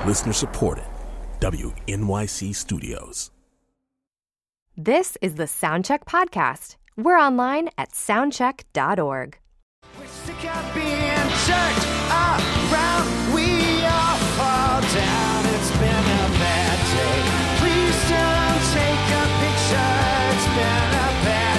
Listener supported. WNYC Studios. This is the Soundcheck Podcast. We're online at soundcheck.org. We're sick of being jerked around. We all fall down. It's been a bad day. Please don't take a picture. It's been a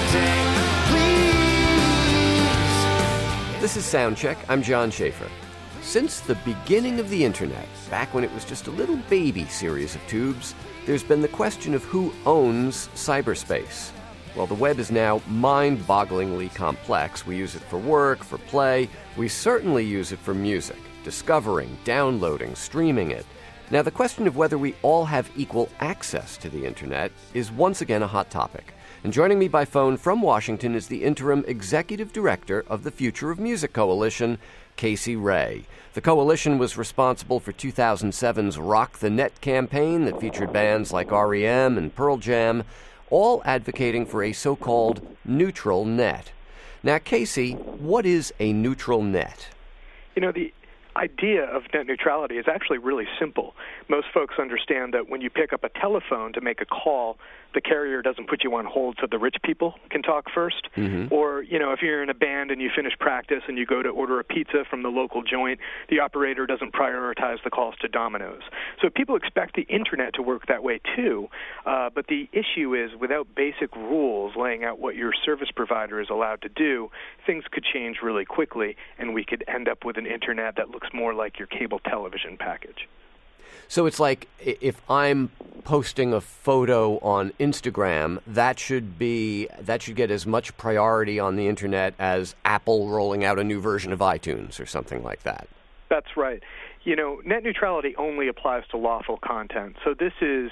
bad day. Please. This is Soundcheck. I'm John Schaefer. Since the beginning of the internet, back when it was just a little baby series of tubes, there's been the question of who owns cyberspace. Well, the web is now mind-bogglingly complex. We use it for work, for play. We certainly use it for music, discovering, downloading, streaming it. Now, the question of whether we all have equal access to the internet is once again a hot topic. And joining me by phone from Washington is the interim executive director of the Future of Music Coalition, Casey Ray. The coalition was responsible for 2007's Rock the Net campaign that featured bands like R.E.M. and Pearl Jam, all advocating for a so-called neutral net. Now, Casey, what is a neutral net? You know, the idea of net neutrality is actually really simple. Most folks understand that when you pick up a telephone to make a call, the carrier doesn't put you on hold so the rich people can talk first. Mm-hmm. Or, you know, if you're in a band and you finish practice and you go to order a pizza from the local joint, the operator doesn't prioritize the calls to Domino's. So people expect the internet to work that way too. But the issue is, without basic rules laying out what your service provider is allowed to do, things could change really quickly, and we could end up with an internet that looks more like your cable television package. So it's like if I'm posting a photo on Instagram, that should get as much priority on the internet as Apple rolling out a new version of iTunes or something like that. That's right. You know, net neutrality only applies to lawful content. So this is,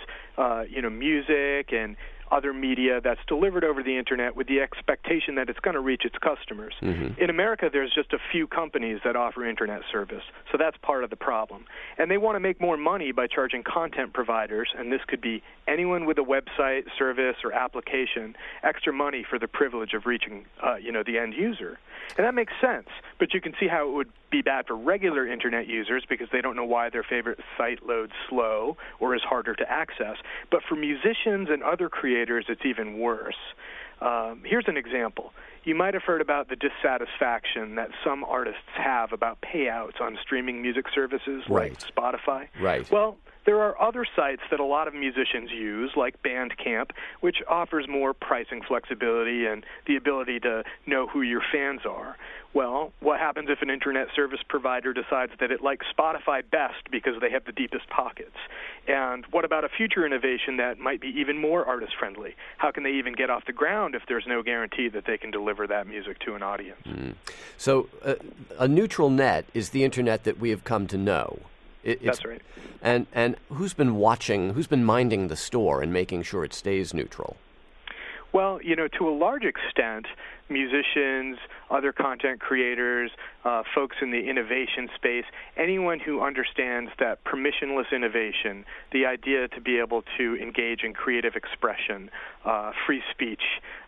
music and other media that's delivered over the internet with the expectation that it's going to reach its customers. Mm-hmm. In America, there's just a few companies that offer internet service, so that's part of the problem. And they want to make more money by charging content providers, and this could be anyone with a website, service, or application, extra money for the privilege of reaching, the end user. And that makes sense, but you can see how it would be bad for regular internet users because they don't know why their favorite site loads slow or is harder to access. But for musicians and other creators, it's even worse. Here's an example. You might have heard about the dissatisfaction that some artists have about payouts on streaming music services like Spotify. Right. Well, there are other sites that a lot of musicians use, like Bandcamp, which offers more pricing flexibility and the ability to know who your fans are. Well, what happens if an internet service provider decides that it likes Spotify best because they have the deepest pockets? And what about a future innovation that might be even more artist-friendly? How can they even get off the ground if there's no guarantee that they can deliver that music to an audience? Mm. So a neutral net is the internet that we have come to know. That's right. And who's been minding the store and making sure it stays neutral? Well, to a large extent, musicians, other content creators, folks in the innovation space, anyone who understands that permissionless innovation, the idea to be able to engage in creative expression, free speech,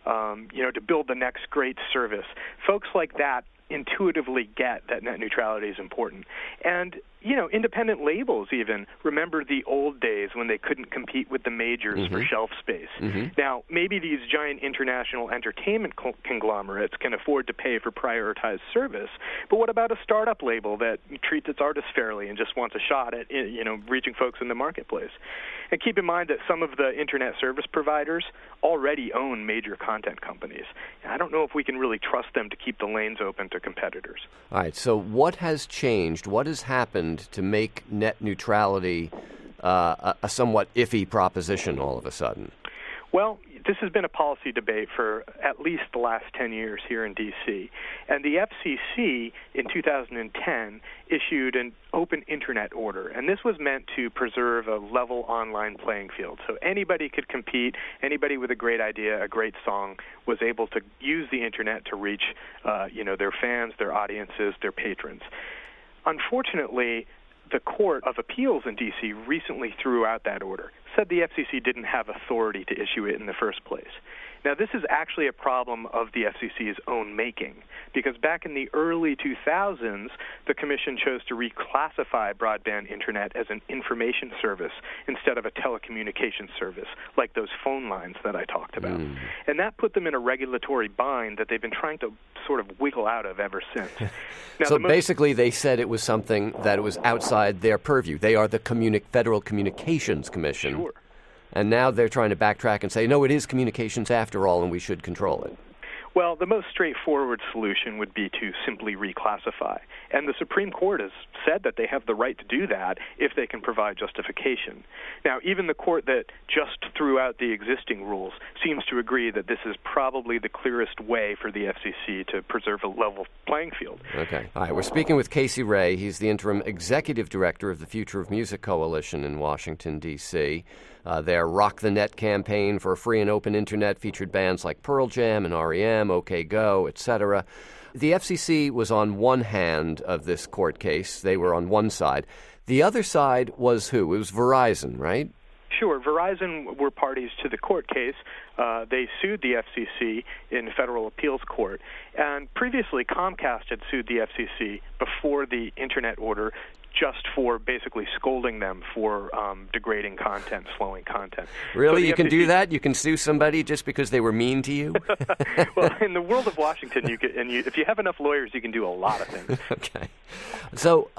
to build the next great service, folks like that intuitively get that net neutrality is important. And, independent labels even remember the old days when they couldn't compete with the majors for shelf space. Mm-hmm. Now, maybe these giant international entertainment conglomerates can afford to pay for prioritized service, but what about a startup label that treats its artists fairly and just wants a shot at, reaching folks in the marketplace? And keep in mind that some of the internet service providers already own major content companies. I don't know if we can really trust them to keep the lanes open to competitors. All right, so what has changed? What has happened to make net neutrality a somewhat iffy proposition all of a sudden? Well, this has been a policy debate for at least the last 10 years here in D.C. And the FCC in 2010 issued an open internet order. And this was meant to preserve a level online playing field. So anybody could compete. Anybody with a great idea, a great song, was able to use the internet to reach, their fans, their audiences, their patrons. Unfortunately, the Court of Appeals in D.C. recently threw out that order, said the FCC didn't have authority to issue it in the first place. Now, this is actually a problem of the FCC's own making, because back in the early 2000s, the Commission chose to reclassify broadband internet as an information service instead of a telecommunications service, like those phone lines that I talked about. And that put them in a regulatory bind that they've been trying to sort of wiggle out of ever since. Now, so basically they said it was something that was outside their purview. They are the Federal Communications Commission. Sure. And now they're trying to backtrack and say, no, it is communications after all, and we should control it. Well, the most straightforward solution would be to simply reclassify. And the Supreme Court has said that they have the right to do that if they can provide justification. Now, even the court that just threw out the existing rules seems to agree that this is probably the clearest way for the FCC to preserve a level playing field. Okay. All right. We're speaking with Casey Ray. He's the interim executive director of the Future of Music Coalition in Washington, D.C. Their Rock the Net campaign for a free and open internet featured bands like Pearl Jam and R.E.M., OK Go, etc. The FCC was on one hand of this court case. They were on one side. The other side was who? It was Verizon, right? Sure. Verizon were parties to the court case. They sued the FCC in federal appeals court. And previously, Comcast had sued the FCC before the Internet order just for basically scolding them for degrading content, slowing content. Really? So you can FCC do that? You can sue somebody just because they were mean to you? Well, in the world of Washington, if you have enough lawyers, you can do a lot of things. Okay. So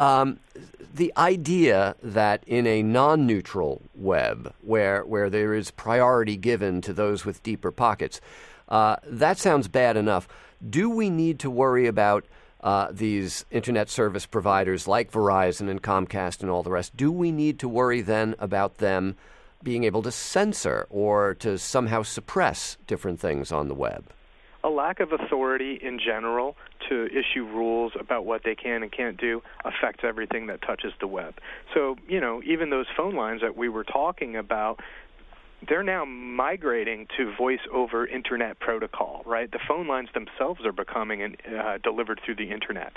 the idea that in a non-neutral web where there is priority given to those with deeper pockets, that sounds bad enough. Do we need to worry about these internet service providers like Verizon and Comcast and all the rest? Do we need to worry then about them being able to censor or to somehow suppress different things on the web? A lack of authority in general to issue rules about what they can and can't do affects everything that touches the web. So, even those phone lines that we were talking about, they're now migrating to voice over internet protocol, right? The phone lines themselves are becoming delivered through the internet.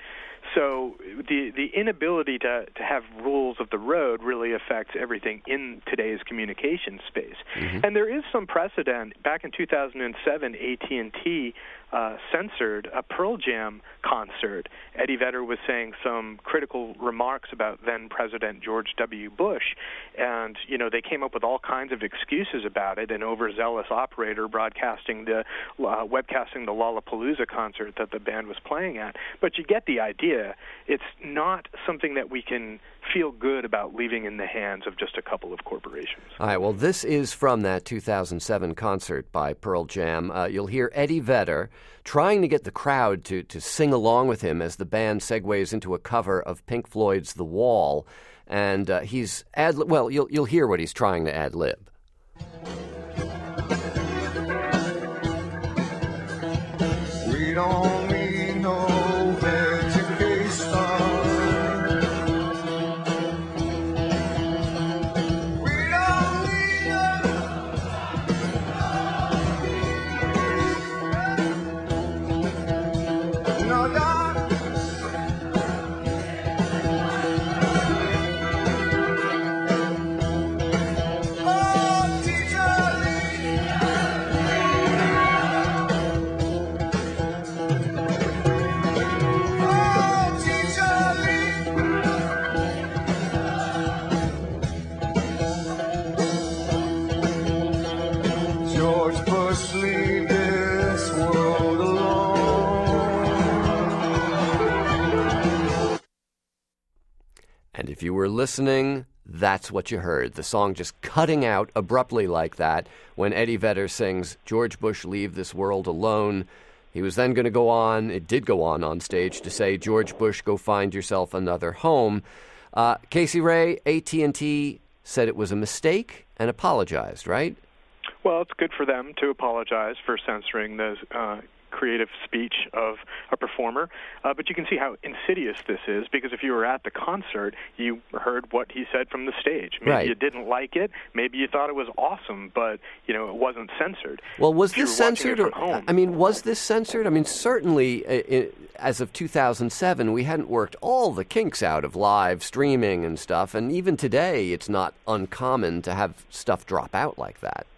So the inability to have rules of the road really affects everything in today's communication space. Mm-hmm. And there is some precedent. Back in 2007, AT&T censored a Pearl Jam concert. Eddie Vedder was saying some critical remarks about then-President George W. Bush, and, they came up with all kinds of excuses about it, an overzealous operator webcasting the Lollapalooza concert that the band was playing at. But you get the idea. It's not something that we can feel good about leaving in the hands of just a couple of corporations. All right, well, this is from that 2007 concert by Pearl Jam. You'll hear Eddie Vedder trying to get the crowd to sing along with him as the band segues into a cover of Pink Floyd's The Wall. And he's you'll hear what he's trying to ad-lib. We don't need no education. We don't need no doctor. Oh, teacher Lee. Oh, teacher Lee. George Bush, leave this world alone. And if you were listening, that's what you heard. The song just cutting out abruptly like that when Eddie Vedder sings, George Bush, leave this world alone. He was then going to go on, it did go on stage, to say, George Bush, go find yourself another home. Casey Ray, AT&T said it was a mistake and apologized, right? Well, it's good for them to apologize for censoring the creative speech of a performer, but you can see how insidious this is, because if you were at the concert, you heard what he said from the stage. Maybe right. You didn't like it, maybe you thought it was awesome, but it wasn't censored. Well, was If you this were watching censored? it from home, Was this censored? Certainly, as of 2007, we hadn't worked all the kinks out of live streaming and stuff, and even today, it's not uncommon to have stuff drop out like that.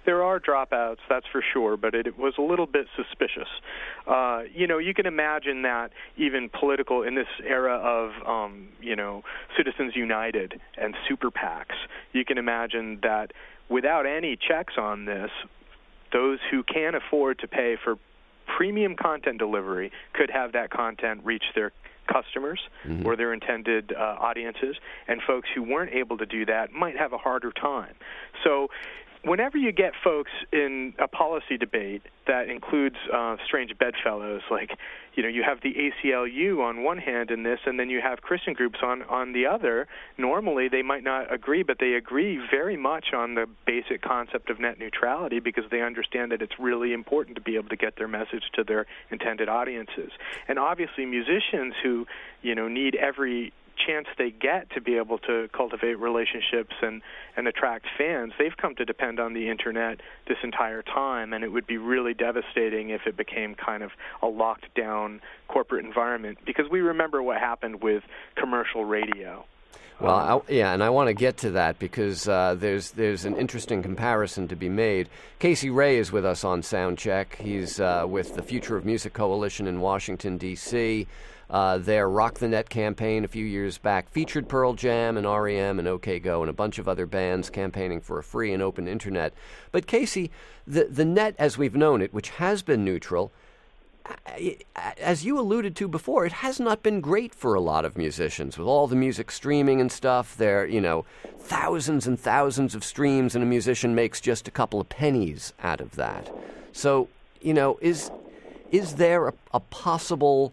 There are dropouts, that's for sure, but it was a little bit suspicious. You can imagine that even political, in this era of, Citizens United and super PACs, you can imagine that without any checks on this, those who can afford to pay for premium content delivery could have that content reach their customers or their intended audiences, and folks who weren't able to do that might have a harder time. So whenever you get folks in a policy debate that includes strange bedfellows, like, you have the ACLU on one hand in this, and then you have Christian groups on the other, normally they might not agree, but they agree very much on the basic concept of net neutrality because they understand that it's really important to be able to get their message to their intended audiences. And obviously musicians who, need every chance they get to be able to cultivate relationships and attract fans, they've come to depend on the internet this entire time, and it would be really devastating if it became kind of a locked down corporate environment, because we remember what happened with commercial radio. Well, and I want to get to that because there's an interesting comparison to be made. Casey Ray is with us on Soundcheck. He's with the Future of Music Coalition in Washington, D.C. Their Rock the Net campaign a few years back featured Pearl Jam and R.E.M. and OK Go and a bunch of other bands campaigning for a free and open internet. But Casey, the net as we've known it, which has been neutral, as you alluded to before, it has not been great for a lot of musicians. With all the music streaming and stuff, there, thousands and thousands of streams, and a musician makes just a couple of pennies out of that. So, is there a possible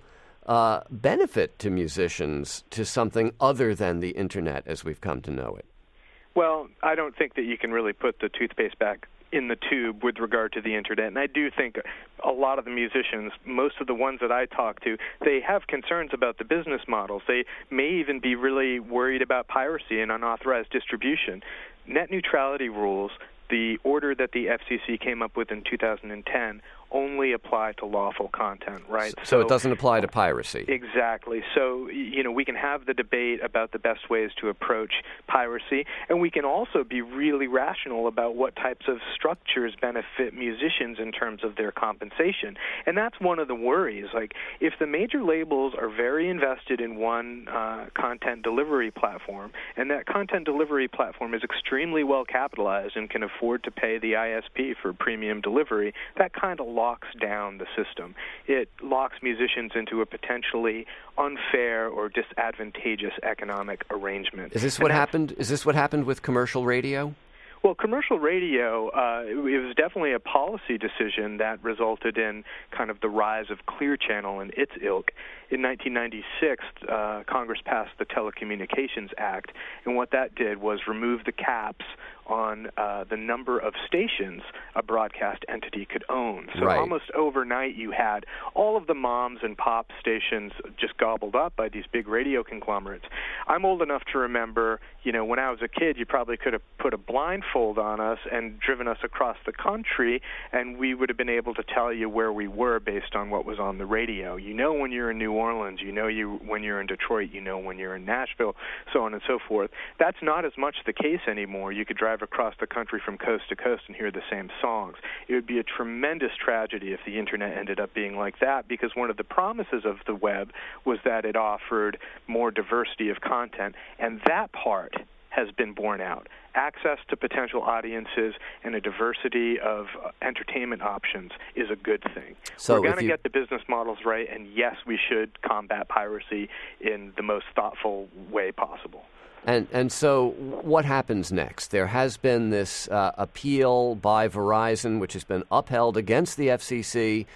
benefit to musicians to something other than the internet as we've come to know it? Well, I don't think that you can really put the toothpaste back in the tube with regard to the internet. And I do think a lot of the musicians, most of the ones that I talk to, they have concerns about the business models. They may even be really worried about piracy and unauthorized distribution. Net neutrality rules, the order that the FCC came up with in 2010, only apply to lawful content, right? So it doesn't apply to piracy. Exactly. So, we can have the debate about the best ways to approach piracy, and we can also be really rational about what types of structures benefit musicians in terms of their compensation. And that's one of the worries. Like, if the major labels are very invested in one content delivery platform, and that content delivery platform is extremely well capitalized and can afford to pay the ISP for premium delivery, that kind of locks down the system. It locks musicians into a potentially unfair or disadvantageous economic arrangement. Is this what happened? Is this what happened with commercial radio? Well, commercial radio, it was definitely a policy decision that resulted in kind of the rise of Clear Channel and its ilk. In 1996, Congress passed the Telecommunications Act, and what that did was remove the caps on the number of stations a broadcast entity could own. So almost overnight you had all of the moms and pop stations just gobbled up by these big radio conglomerates. I'm old enough to remember, when I was a kid, you probably could have put a blindfold on us and driven us across the country, and we would have been able to tell you where we were based on what was on the radio. When you're in New Orleans, when you're in Detroit, when you're in Nashville, so on and so forth. That's not as much the case anymore. You could drive across the country from coast to coast and hear the same songs. It would be a tremendous tragedy if the internet ended up being like that, because one of the promises of the web was that it offered more diversity of content, and that part has been borne out. Access to potential audiences and a diversity of entertainment options is a good thing. So we're going to get the business models right, and yes, we should combat piracy in the most thoughtful way possible. And so what happens next? There has been this appeal by Verizon, which has been upheld against the FCC.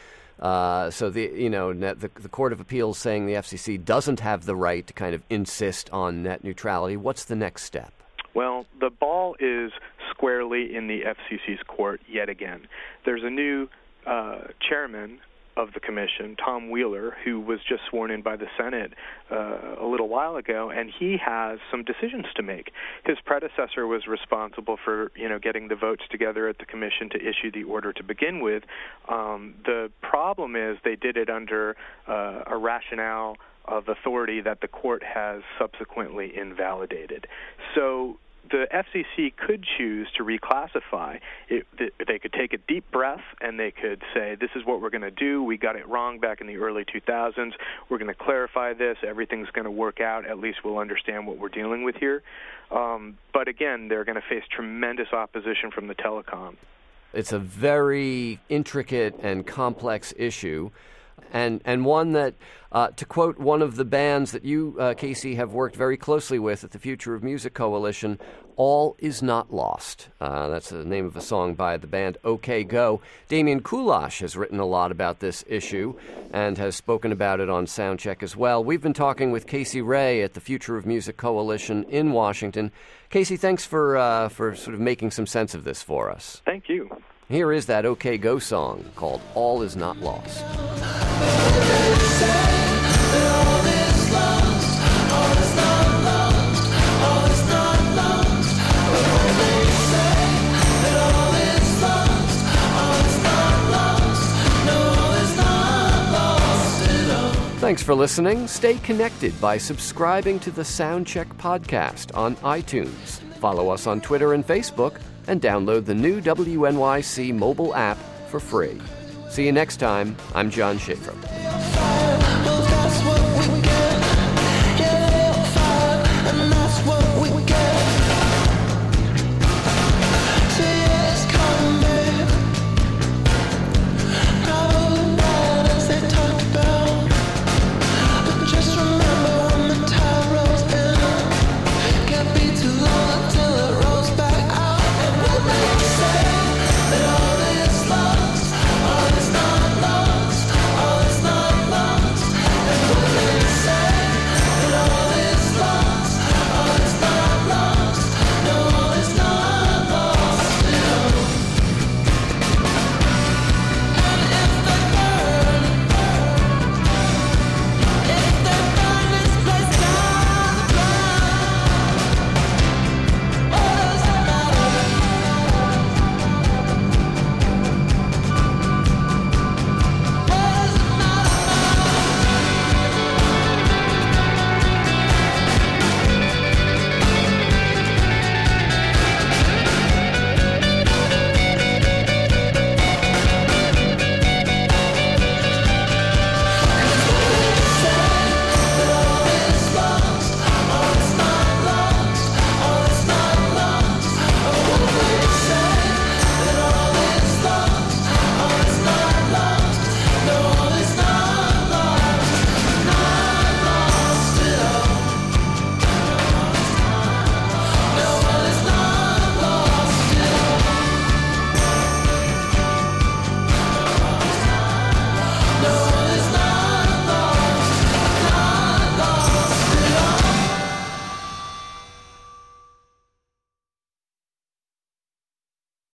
So the Court of Appeals saying the FCC doesn't have the right to kind of insist on net neutrality. What's the next step? Well, the ball is squarely in the FCC's court yet again. There's a new chairman of the commission, Tom Wheeler, who was just sworn in by the Senate a little while ago, and he has some decisions to make. His predecessor was responsible for, getting the votes together at the commission to issue the order to begin with. The problem is they did it under a rationale of authority that the court has subsequently invalidated. So the FCC could choose to reclassify. They could take a deep breath and they could say, this is what we're going to do. We got it wrong back in the early 2000s. We're going to clarify this. Everything's going to work out. At least we'll understand what we're dealing with here. But again, they're going to face tremendous opposition from the telecom. It's a very intricate and complex issue, and one that, to quote one of the bands that you, Casey, have worked very closely with at the Future of Music Coalition, all is not lost. That's the name of a song by the band OK Go. Damian Kulash has written a lot about this issue and has spoken about it on Soundcheck as well. We've been talking with Casey Ray at the Future of Music Coalition in Washington. Casey, thanks for sort of making some sense of this for us. Thank you. Here is that OK Go song called All Is Not Lost. Thanks for listening. Stay connected by subscribing to the Soundcheck podcast on iTunes. Follow us on Twitter and Facebook, and download the new WNYC mobile app for free. See you next time. I'm John Schaefer.